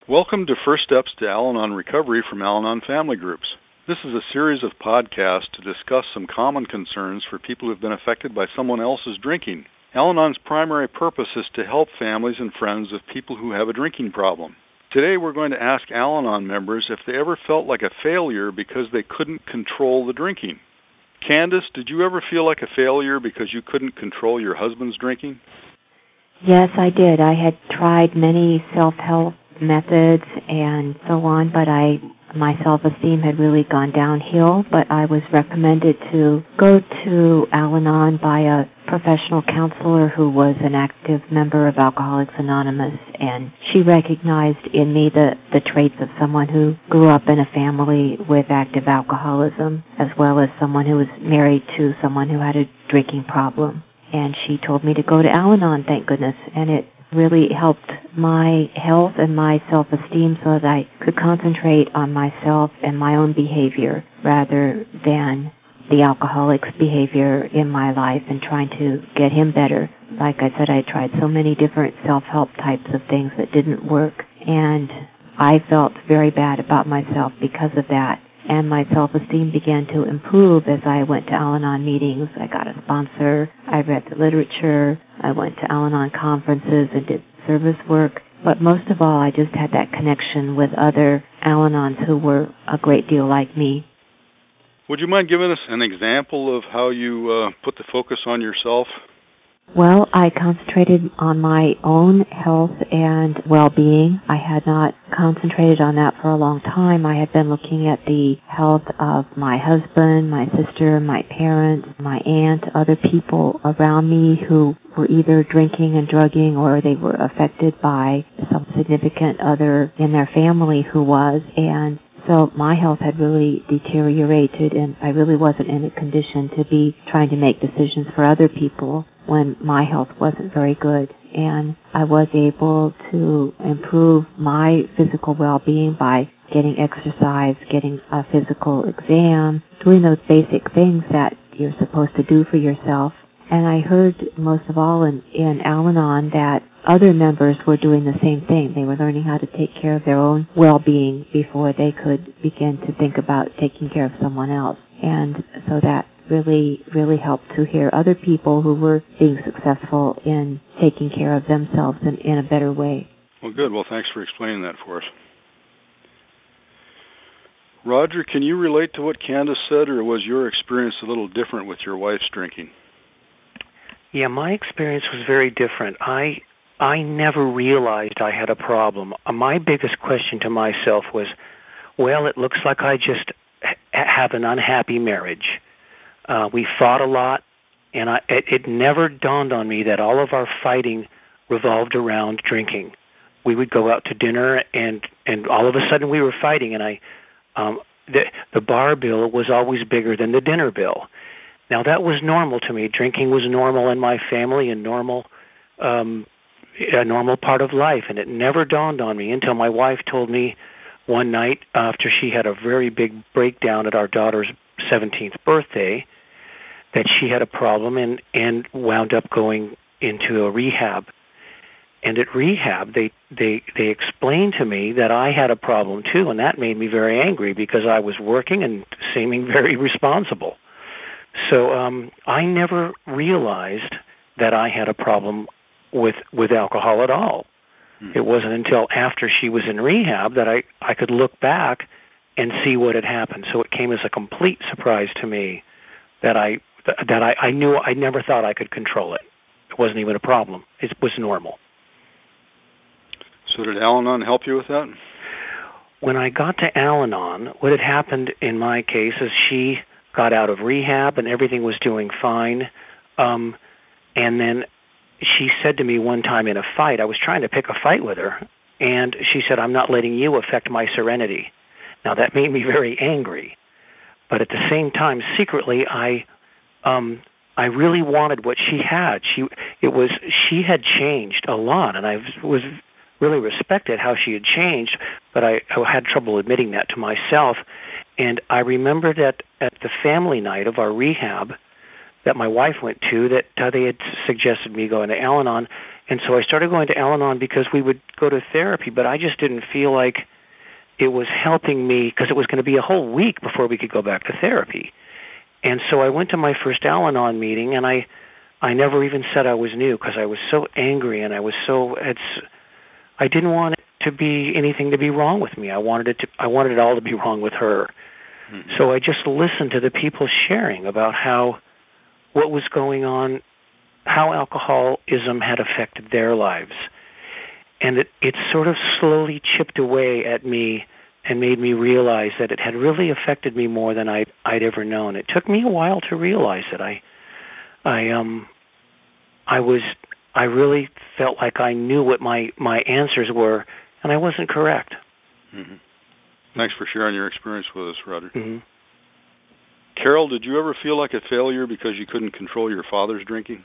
Welcome to First Steps to Al-Anon Recovery from Al-Anon Family Groups. This is a series of podcasts to discuss some common concerns for people who have been affected by someone else's drinking. Al-Anon's primary purpose is to help families and friends of people who have a drinking problem. Today we're going to ask Al-Anon members if they ever felt like a failure because they couldn't control the drinking. Candace, did you ever feel like a failure because you couldn't control your husband's drinking? Yes, I did. I had tried many self-help methods and so on, but my self-esteem had really gone downhill, but I was recommended to go to Al-Anon by a professional counselor who was an active member of Alcoholics Anonymous, and she recognized in me the traits of someone who grew up in a family with active alcoholism, as well as someone who was married to someone who had a drinking problem. And she told me to go to Al-Anon, thank goodness, and it really helped my health and my self-esteem so that I could concentrate on myself and my own behavior rather than the alcoholic's behavior in my life and trying to get him better. Like I said, I tried so many different self-help types of things that didn't work, and I felt very bad about myself because of that. And my self-esteem began to improve as I went to Al-Anon meetings. I got a sponsor, I read the literature, I went to Al-Anon conferences and did service work. But most of all, I just had that connection with other Al-Anons who were a great deal like me. Would you mind giving us an example of how you put the focus on yourself? Well, I concentrated on my own health and well-being. I had not concentrated on that for a long time. I had been looking at the health of my husband, my sister, my parents, my aunt, other people around me who were either drinking and drugging or they were affected by some significant other in their family who was, and so my health had really deteriorated, and I really wasn't in a condition to be trying to make decisions for other people when my health wasn't very good. And I was able to improve my physical well-being by getting exercise, getting a physical exam, doing those basic things that you're supposed to do for yourself. And I heard most of all in Al-Anon that other members were doing the same thing. They were learning how to take care of their own well-being before they could begin to think about taking care of someone else. And so that really, really helped to hear other people who were being successful in taking care of themselves in a better way. Well, good. Well, thanks for explaining that for us. Roger, can you relate to what Candace said, or was your experience a little different with your wife's drinking? Yeah, my experience was very different. I never realized I had a problem. My biggest question to myself was, well, it looks like I just have an unhappy marriage. We fought a lot, and it never dawned on me that all of our fighting revolved around drinking. We would go out to dinner, and all of a sudden we were fighting, and the bar bill was always bigger than the dinner bill. Now, that was normal to me. Drinking was normal in my family and a normal part of life, and it never dawned on me until my wife told me one night after she had a very big breakdown at our daughter's 17th birthday that she had a problem and wound up going into a rehab. And at rehab, they explained to me that I had a problem too, and that made me very angry because I was working and seeming very responsible. So I never realized that I had a problem with alcohol at all. It wasn't until after she was in rehab that I could look back and see what had happened. So it came as a complete surprise to me that I knew I never thought I could control it. It wasn't even a problem. It was normal. So did Al-Anon help you with that? When I got to Al-Anon, what had happened in my case is she got out of rehab and everything was doing fine. And then she said to me one time in a fight, I was trying to pick a fight with her, and she said, "I'm not letting you affect my serenity." Now, that made me very angry. But at the same time, secretly, I really wanted what she had. She had changed a lot, and I was really respected how she had changed, but I had trouble admitting that to myself. And I remember that at the family night of our rehab that my wife went to, that they had suggested me going to Al-Anon, And so I started going to Al-Anon because we would go to therapy, but I just didn't feel like it was helping me because it was going to be a whole week before we could go back to therapy. And so I went to my first Al-Anon meeting, and I never even said I was new because I was so angry, and I didn't want it to be anything to be wrong with me. I wanted it all to be wrong with her. Mm-hmm. So I just listened to the people sharing about what was going on, how alcoholism had affected their lives. And it sort of slowly chipped away at me and made me realize that it had really affected me more than I'd ever known. It took me a while to realize it. I really felt like I knew what my answers were, and I wasn't correct. Mm-hmm. Thanks for sharing your experience with us, Roger. Mm-hmm. Carol, did you ever feel like a failure because you couldn't control your father's drinking?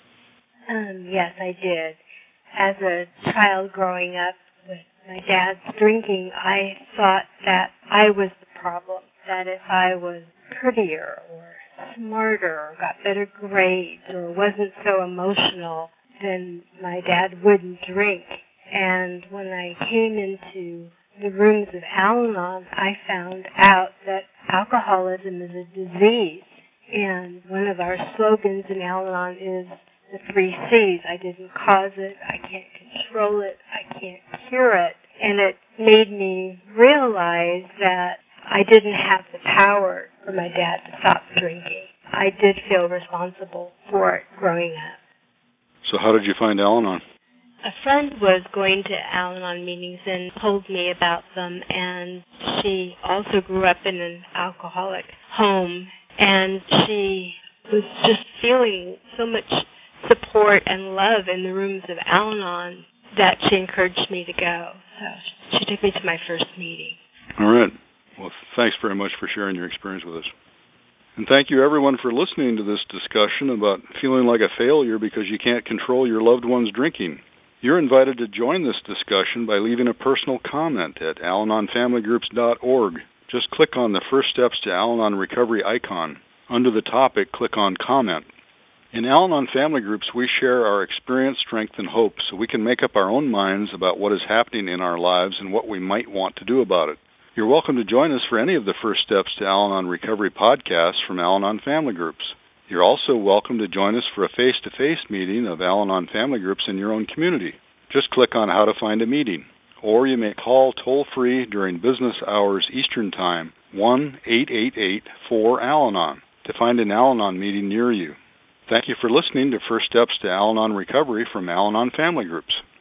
Yes, I did. As a child growing up with my dad's drinking, I thought that I was the problem, that if I was prettier or smarter or got better grades or wasn't so emotional, then my dad wouldn't drink. And when I came into the rooms of Al-Anon, I found out that alcoholism is a disease. And one of our slogans in Al-Anon is the 3 C's. I didn't cause it, I can't control it, I can't cure it. And it made me realize that I didn't have the power for my dad to stop drinking. I did feel responsible for it growing up. So how did you find Al-Anon? A friend was going to Al-Anon meetings and told me about them, and she also grew up in an alcoholic home, and she was just feeling so much support and love in the rooms of Al-Anon that she encouraged me to go. So she took me to my first meeting. All right. Well, thanks very much for sharing your experience with us. And thank you, everyone, for listening to this discussion about feeling like a failure because you can't control your loved one's drinking. You're invited to join this discussion by leaving a personal comment at AlanonFamilyGroups.org. Just click on the First Steps to Al-Anon Recovery icon. Under the topic, click on Comment. In Al-Anon Family Groups, we share our experience, strength, and hope so we can make up our own minds about what is happening in our lives and what we might want to do about it. You're welcome to join us for any of the First Steps to Al-Anon Recovery podcasts from Al-Anon Family Groups. You're also welcome to join us for a face-to-face meeting of Al-Anon Family Groups in your own community. Just click on How to Find a Meeting. Or you may call toll-free during business hours Eastern Time, 1-888-4-AL-ANON, to find an Al-Anon meeting near you. Thank you for listening to First Steps to Al-Anon Recovery from Al-Anon Family Groups.